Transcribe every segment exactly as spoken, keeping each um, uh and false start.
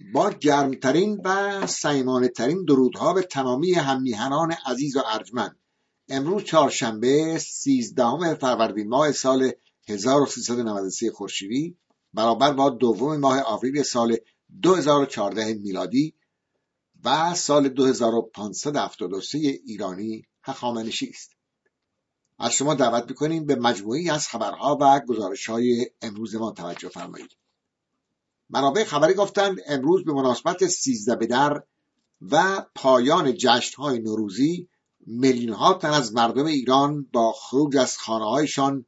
با گرمترین و صمیمانه ترین درودها به تمامی هممیهنان عزیز و ارجمند، امروز چهارشنبه سیزدهم فروردین ماه سال هزار و سیصد و نود و سه خورشیدی برابر با دوم ماه آوریل سال دو هزار و چهارده میلادی و سال دو هزار و پانصد و هفتاد و سه ایرانی هخامنشی است. از شما دعوت می‌کنیم به مجموعی از خبرها و گزارش‌های امروز ما توجه فرمایید. منابع خبری گفتند امروز به مناسبت سیزده بدر و پایان جشن‌های نوروزی میلیون‌ها تن از مردم ایران با خروج از خانه‌هایشان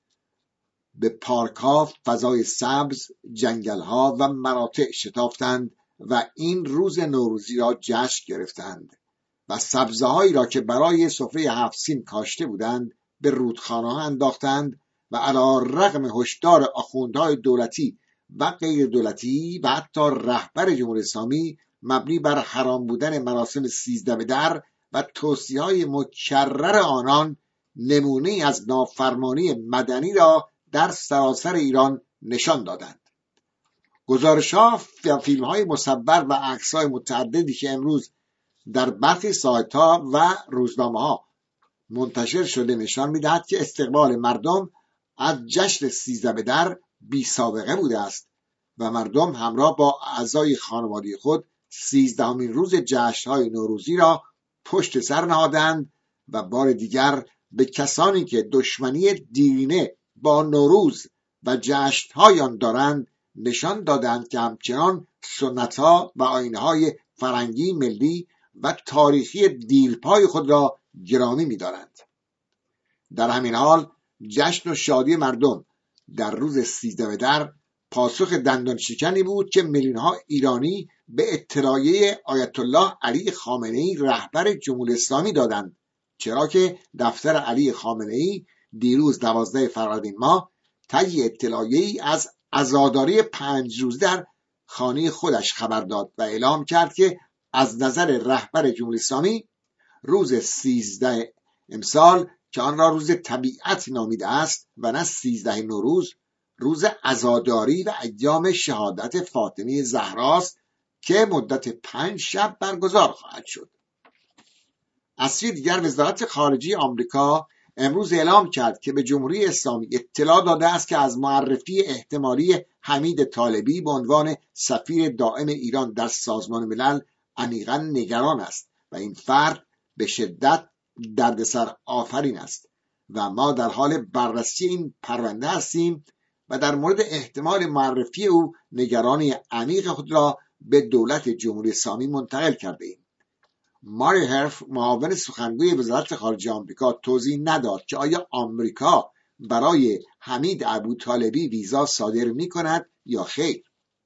به پارک‌ها، فضای سبز، جنگل‌ها و مراتع شتافتند و این روز نوروزی را جشن گرفتند و سبزه‌هایی را که برای سفره هفت سین کاشته بودند به رودخانه‌ها انداختند و علی رغم هشدار آخوندهای دولتی و غیر دولتی و حتی رهبر جمهوری اسلامی مبنی بر حرام بودن مراسم سیزده بدر و توصیه‌های مکرر آنان، نمونه از نافرمانی مدنی را در سراسر ایران نشان دادند. گزارش‌ها و فیلم‌های مصور و عکس‌های متعددی که امروز در برخی سایت‌ها و روزنامه‌ها منتشر شده نشان می‌دهد که استقبال مردم از جشن سیزده بدر بی سابقه بوده است و مردم همراه با اعضای خانواده خود سیزدهمین روز جشن‌های نوروزی را پشت سر نهادند و بار دیگر به کسانی که دشمنی دیرینه با نوروز و جشن‌های آن دارند نشان دادند که همچنان سنت‌ها و آیین‌های فرهنگی، ملی و تاریخی دیرپای خود را گرامی می‌دارند. در همین حال جشن و شادی مردم در روز سیزده بدر پاسخ دندان شکنی بود که میلیون‌ها ایرانی به اطلاعیه آیت الله علی خامنه‌ای رهبر جمهوری اسلامی دادند، چرا که دفتر علی خامنه‌ای دیروز دوازده فروردین ماه طی اطلاعیه‌ای از عزاداری پنج روزه در خانه خودش خبر داد و اعلام کرد که از نظر رهبر جمهوری اسلامی روز سیزده امسال که آن را روز طبیعت نامیده است و نه سیزده نوروز، روز عزاداری و ایام شهادت فاطمه زهراست که مدت پنج شب برگزار خواهد شد. از سوی دیگر وزارت خارجه آمریکا امروز اعلام کرد که به جمهوری اسلامی اطلاع داده است که از معرفی احتمالی حمید طالبی به عنوان سفیر دائم ایران در سازمان ملل عمیقاً نگران است و این فرد به شدت دردسر آفرین است و ما در حال بررسی این پرونده هستیم و در مورد احتمال معرفی او نگرانی عمیق خود را به دولت جمهوری اسلامی منتقل کرده ایم. ماری هرف، معاون سخنگوی وزارت خارجه آمریکا، توضیح نداد که آیا آمریکا برای حمید ابوطالبی ویزا صادر می کند یا خیر.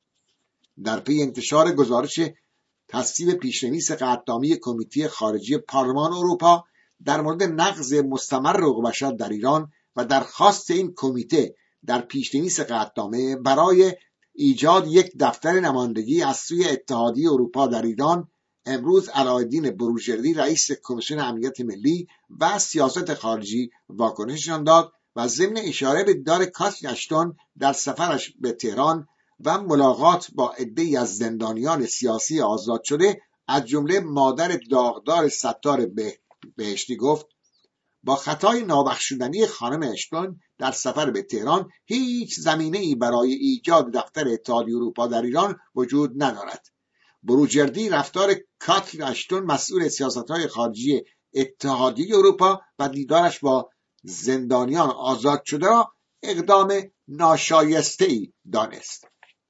در پی انتشار گزارش تصویب پیشنویس قطعنامه کمیته خارجی پارلمان اروپا در مورد نقض مستمر حقوق بشر در ایران و درخواست این کمیته در پیشنویس قطعنامه برای ایجاد یک دفتر نمایندگی از سوی اتحادیه اروپا در ایران، امروز علاءالدین بروجردی رئیس کمیسیون امنیت ملی و سیاست خارجی واکنششان داد و ضمن اشاره به دیدار کاترین اشتون در سفرش به تهران و ملاقات با عده‌ای از زندانیان سیاسی آزاد شده از جمله مادر داغدار ستار بهشتی گفت با خطای نابخشودنی خانم اشتون در سفر به تهران هیچ زمینه‌ای برای ایجاد دفتر اتحادیه اروپا در ایران وجود ندارد. بروجردی رفتار کاترین اشتون مسئول سیاست‌های خارجی اتحادیه اروپا و دیدارش با زندانیان آزاد شده را اقدام ناشایسته‌ای دانست.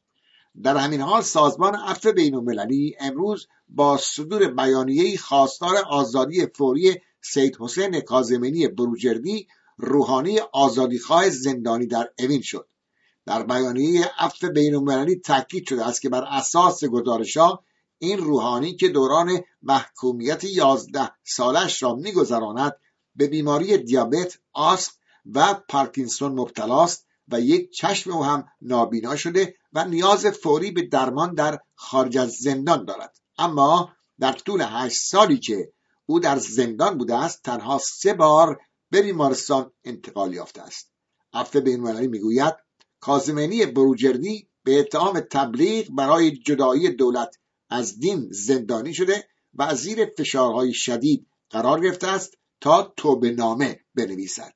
در همین حال سازمان عفو بین‌المللی امروز با صدور بیانیه‌ای خواستار آزادی فوری سید حسین کاظمی بروجردی، روحانی آزادیخواه زندانی در اوین شد. در بیانیه عفو بین‌المللی تاکید شده است که بر اساس گزارش‌ها این روحانی که دوران محکومیت یازده سالش را می‌گذراند به بیماری دیابت، آسم و پارکینسون مبتلا است و یک چشم او هم نابینا شده و نیاز فوری به درمان در خارج از زندان دارد. اما در طول هشت سالی که او در زندان بوده است تنها سه بار به بیمارستان انتقال یافته است. عفو بین‌المللی میگوید کاظمی بروجردی به اتهام تبلیغ برای جدایی دولت از دین زندانی شده و زیر فشارهای شدید قرار گرفته است تا توبه نامه بنویسد.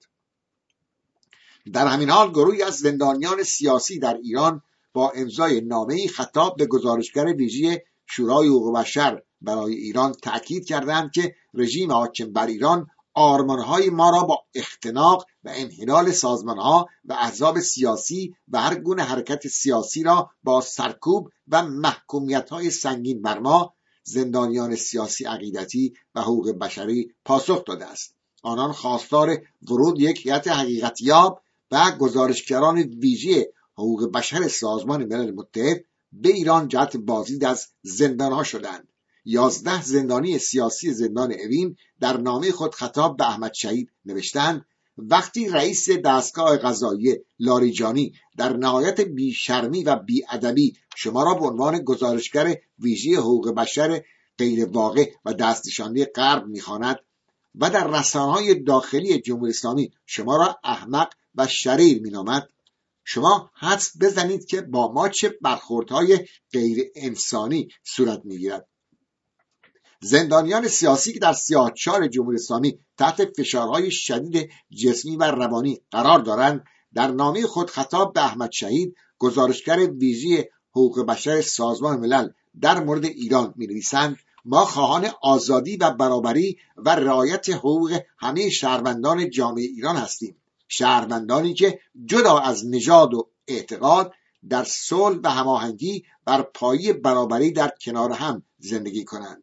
در همین حال گروهی از زندانیان سیاسی در ایران با امضای نامه‌ای خطاب به گزارشگر ویژه شورای حقوق بشر برای ایران تأکید کردند که رژیم حاکم بر ایران آرمانهای ما را با اختناق و انحلال سازمانها و احزاب سیاسی و هر گونه حرکت سیاسی را با سرکوب و محکومیت‌های سنگین بر ما زندانیان سیاسی، عقیدتی و حقوق بشری پاسخ داده است. آنان خواستار ورود یک هیئت حقیقتیاب و گزارشگران ویژه حقوق بشر سازمان ملل متحد به ایران جهت بازدید از زندانها شدند. یازده زندانی سیاسی زندان اوین در نامه خود خطاب به احمد شهید نوشتند: وقتی رئیس دستگاه قضایی لاریجانی در نهایت بیشرمی و بیادبی شما را به عنوان گزارشگر ویژه حقوق بشر غیر واقع و دست نشانده غرب می‌خواند و در رسانه‌های داخلی جمهوری اسلامی شما را احمق و شریر می‌نامد، شما حدس بزنید که با ما چه برخوردهای غیر انسانی صورت می‌گیرد. زندانیان سیاسی که در سیاهچال جمهوری اسلامی تحت فشارهای شدید جسمی و روانی قرار دارند، در نامه خود خطاب به احمد شهید گزارشگر ویژه حقوق بشر سازمان ملل در مورد ایران می‌نویسند: ما خواهان آزادی و برابری و رعایت حقوق همه شهروندان جامعه ایران هستیم، شهروندانی که جدا از نژاد و اعتقاد در صلح و هماهنگی بر پایه برابری در کنار هم زندگی کنند.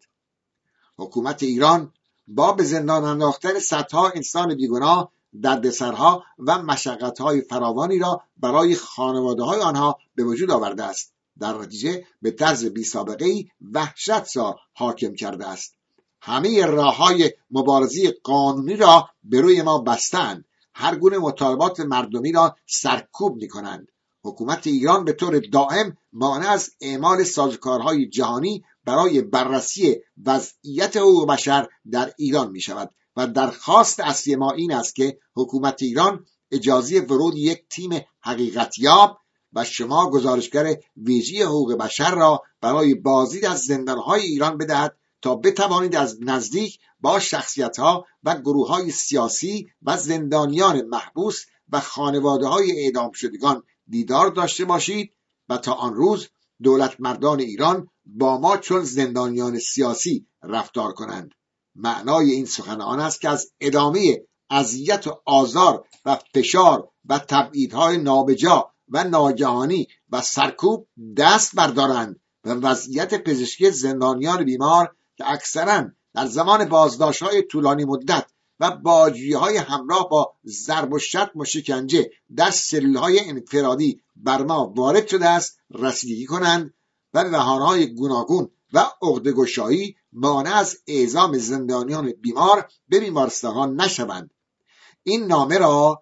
حکومت ایران با به زندان انداختن صدها انسان بیگناه دردسرها و مشقت‌های فراوانی را برای خانواده‌های آنها به وجود آورده است. در نتیجه به طرز بی‌سابقه‌ای وحشت‌زا حاکم کرده است. همه راه‌های مبارزه قانونی را به روی ما بستند. هر گونه مطالبات مردمی را سرکوب می‌کنند. حکومت ایران به طور دائم مانع از اعمال سازوکارهای جهانی برای بررسی وضعیت حقوق بشر در ایران می شود و درخواست اصلی ما این است که حکومت ایران اجازه ورود یک تیم حقیقتیاب و شما گزارشگر ویژه حقوق بشر را برای بازدید از زندانهای ایران بدهد تا بتوانید از نزدیک با شخصیت‌ها و گروه‌های سیاسی و زندانیان محبوس و خانواده‌های اعدام شدگان دیدار داشته باشید و تا آن روز دولت مردان ایران با ما چون زندانیان سیاسی رفتار کنند. معنای این سخن آن است که از ادامه اذیت و آزار و فشار و تبعیدهای نابجا و ناگهانی و سرکوب دست بردارند و وضعیت پزشکی زندانیان بیمار که اکثراً در زمان بازداشت‌های طولانی مدت و باجی‌های همراه با ضرب و شتم و شکنجه در سلول‌های انفرادی بر ما وارد شده است رسیدگی کنند و به بهانه‌های گوناگون و عقده‌گشایی مانع از اعزام زندانیان بیمار به بیمارستان‌ها نشوند. این نامه را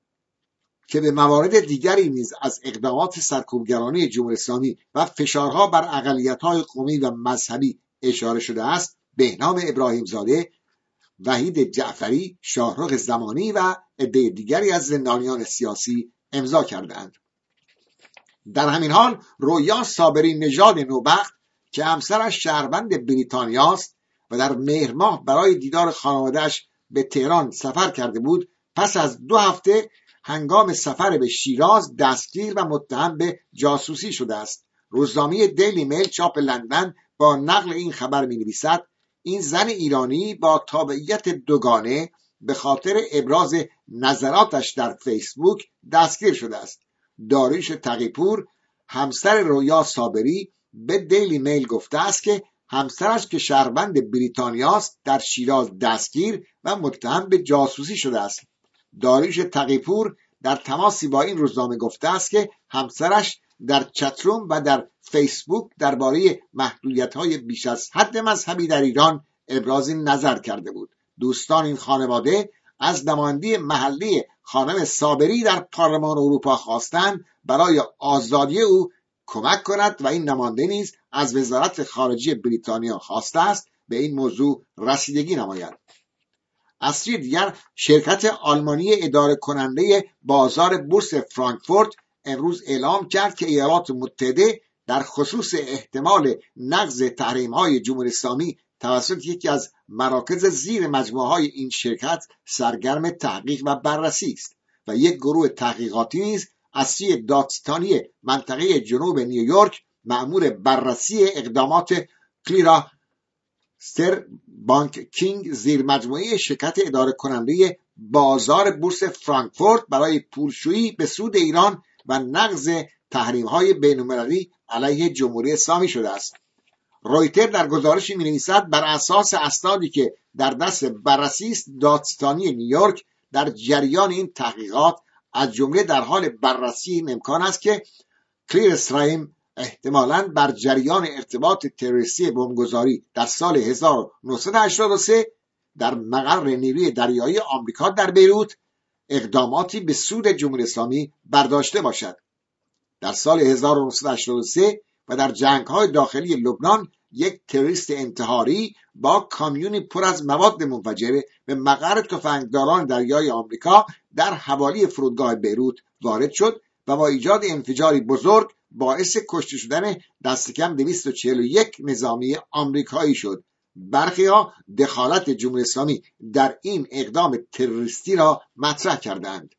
که به موارد دیگری نیز از اقدامات سرکوبگرانه جمهوری اسلامی و فشارها بر اقلیت‌های قومی و مذهبی اشاره شده است، بهنام ابراهیم زاده، وحید جعفری، شاهرخ زمانی و عده دیگری از زندانیان سیاسی امضا کردند. در همین حال رویا صابری نژاد نوبخت که همسرش شهروند بریتانیا است و در مهر ماه برای دیدار خانواده‌اش به تهران سفر کرده بود، پس از دو هفته هنگام سفر به شیراز دستگیر و متهم به جاسوسی شده است. روزنامه دیلی میل چاپ لندن با نقل این خبر می‌نویسد: این زن ایرانی با تابعیت دوگانه به خاطر ابراز نظراتش در فیسبوک دستگیر شده است. داریوش تقی‌پور همسر رویا صابری به دیلی میل گفته است که همسرش که شهروند بریتانیا است در شیراز دستگیر و متهم به جاسوسی شده است. داریوش تقی‌پور در تماسی با این روزنامه گفته است که همسرش در چتروم و در فیسبوک درباره محدودیت‌های بیش از حد مذهبی در ایران ابراز نظر کرده بود. دوستان این خانواده از نماینده محلی خانم صابری در پارلمان اروپا خواستند برای آزادی او کمک کند و این نماینده نیز از وزارت خارجه بریتانیا خواسته است به این موضوع رسیدگی نماید. از سوی دیگر شرکت آلمانی اداره کننده بازار بورس فرانکفورت امروز اعلام کرد که ایالات متحده در خصوص احتمال نقض تحریم‌های جمهوری اسلامی توسط یکی از مراکز زیر مجموعه‌های این شرکت سرگرم تحقیق و بررسی است و یک گروه تحقیقاتی نیز از سوی دادستانی منطقه جنوب نیویورک مأمور بررسی اقدامات کلیرا ستر بانک کینگ زیر مجموعه شرکت اداره کننده بازار بورس فرانکفورت برای پولشویی به سود ایران و نقض تحریم‌های بین‌المللی علیه جمهوری اسلامی شده است. رویتر در گزارشی می‌نویسد بر اساس اسنادی که در دست بررسی است، دادستانی نیویورک در جریان این تحقیقات از جمله در حال بررسی این امکان است که کلیر استرایم احتمالاً بر جریان ارتباط تروریستی بمبگذاری در سال هزار و نهصد و هشتاد و سه در مقر نیروی دریایی آمریکا در بیروت اقداماتی به سود جمهوری اسلامی برداشته باشد. در سال هزار و نهصد و هشتاد و سه و در جنگ‌های داخلی لبنان یک تروریست انتحاری با کامیونی پر از مواد منفجره به مقر تفنگداران دریایی آمریکا در حوالی فرودگاه بیروت وارد شد و با ایجاد انفجاری بزرگ باعث کشته شدن دست کم دویست و چهل و یک نظامی آمریکایی شد. برخی‌ها دخالت جمهوری اسلامی در این اقدام تروریستی را مطرح کردند.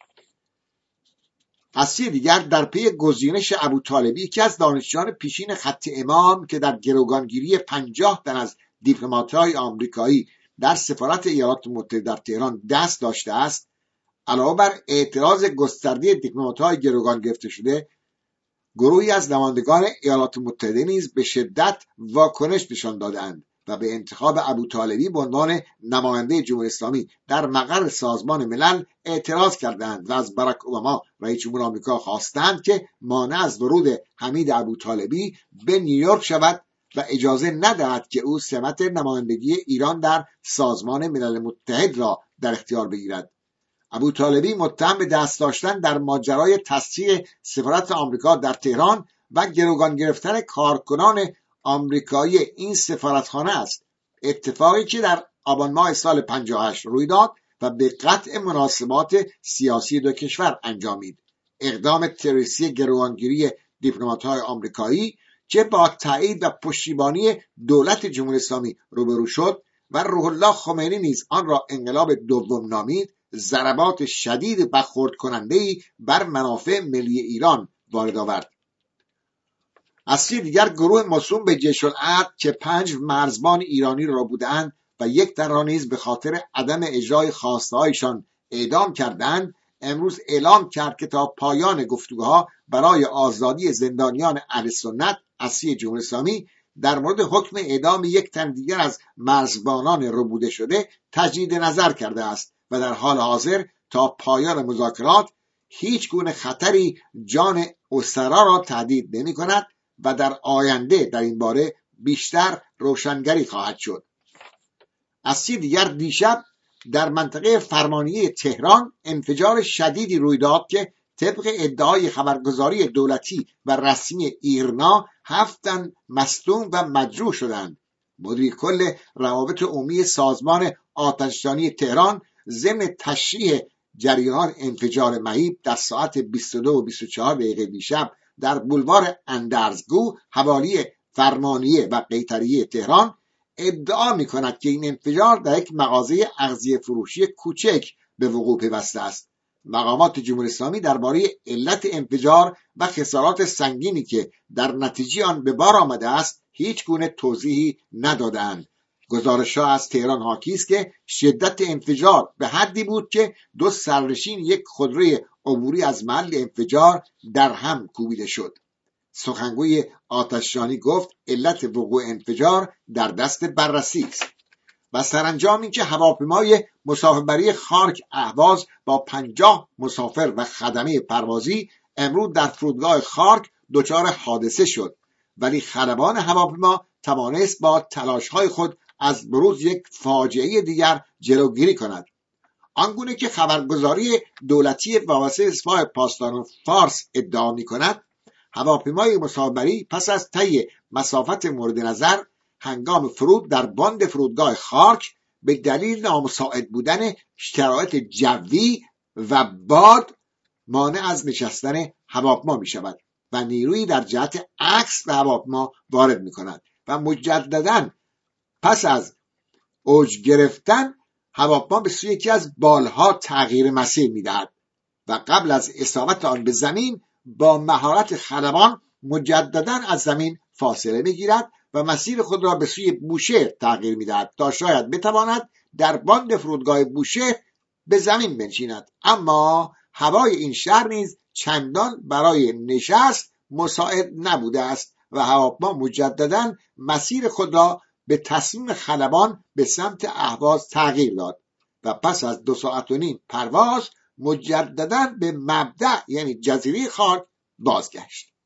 از سوی دیگر در پی گزینش ابوطالبی، یکی از دانشجویان پیشین خط امام که در گروگانگیری پنجاه تن از دیپلمات‌های آمریکایی در سفارت ایالات متحده در تهران دست داشته است، علاوه بر اعتراض گسترده دیپلمات‌های گروگان گرفته شده، گروهی از نمایندگان ایالات متحده نیز به شدت واکنش نشان دادند و به انتخاب ابوطالبی به عنوان نماینده جمهوری اسلامی در مقر سازمان ملل اعتراض کردند و از باراک اوباما رئیس جمهور آمریکا خواستند که مانع از ورود حمید ابوطالبی به نیویورک شود و اجازه ندهد که او سمت نمایندگی ایران در سازمان ملل متحد را در اختیار بگیرد. ابوطالبی متهم به دست داشتن در ماجرای تصدیق سفارت آمریکا در تهران و گروگان گرفتن کارکنان آمریکایی این سفارتخانه است، اتفاقی که در آبان ماه سال پنجاه و هشت روی داد و به قطع مناسبات سیاسی دو کشور انجامید. اقدام تروریستی گروگانگیری دیپلمات‌های آمریکایی که با تایید و پشتیبانی دولت جمهوری اسلامی روبرو شد و روح الله خمینی نیز آن را انقلاب دوم نامید، ضربات شدید برخورد کننده‌ای بر منافع ملی ایران وارد آورد. از سوی دیگر گروه موسوم به جیش العدل که پنج مرزبان ایرانی را بودند و یک تن را نیز به خاطر عدم اجرای خواسته‌هایشان اعدام کردند، امروز اعلام کرد که تا پایان گفتگوها برای آزادی زندانیان اهل سنت از سوی جمهوری اسلامی در مورد حکم اعدام یک تن دیگر از مرزبانان ربوده شده تجدید نظر کرده است و در حال حاضر تا پایان مذاکرات هیچ گونه خطری جان اسرا را تهدید نمی کند و در آینده در این باره بیشتر روشنگری خواهد شد. از سوی دیگر دیشب در منطقه فرمانیه تهران انفجار شدیدی روی داد که طبق ادعای خبرگزاری دولتی و رسمی ایرنا هفت تن مصدوم و مجروح شدند. مدیر کل روابط عمومی سازمان آتش‌نشانی تهران ضمن تشریح جریان انفجار مهیب در ساعت بیست و دو و بیست و چهار دقیقه دیشب در بولوار اندرزگو حوالی فرمانیه و قیطریه تهران ادعا می کند که این انفجار در یک مغازه اغذیه فروشی کوچک به وقوع پیوسته است. مقامات جمهوری اسلامی درباره علت انفجار و خسارات سنگینی که در نتیجه آن به بار آمده است هیچ گونه توضیحی ندادند. گزارش‌ها از تهران حاکی است که شدت انفجار به حدی بود که دو سرنشین یک خودروی عبوری از محل انفجار در هم کوبیده شد. سخنگوی آتش‌نشانی گفت علت وقوع انفجار در دست بررسی است. و سرانجام اینکه هواپیمای مسافربری خارک اهواز با پنجاه مسافر و خدمه پروازی امروز در فرودگاه خارک دچار حادثه شد، ولی خلبان هواپیما توانست با تلاش‌های خود از بروز یک فاجعه دیگر جلوگیری کند. آنگونه که خبرگزاری دولتی وابسته به سپاه پاسداران فارس ادعا می‌کند، هواپیمای مسافربری پس از طی مسافت مورد نظر هنگام فرود در باند فرودگاه خارک به دلیل نامساعد بودن شرایط جوی و باد مانع از نشستن هواپیما می شود و نیرویی در جهت عکس به هواپیما وارد می کند و مجددا پس از اوج گرفتن هواپیما به سوی یکی از بالها تغییر مسیر می دهد و قبل از اصابت آن به زمین با مهارت خلبان مجددا از زمین فاصله می گیرد و مسیر خود را به سوی بوشهر تغییر می دهد تا شاید بتواند در باند فرودگاه بوشهر به زمین بنشیند. اما هوای این شهر نیز چندان برای نشست مساعد نبوده است و هواپیما مجددا مسیر خود را به تصمیم خلبان به سمت اهواز تغییر داد و پس از دو ساعت و نیم پرواز مجددا به مبدأ یعنی جزیره خاک بازگشت.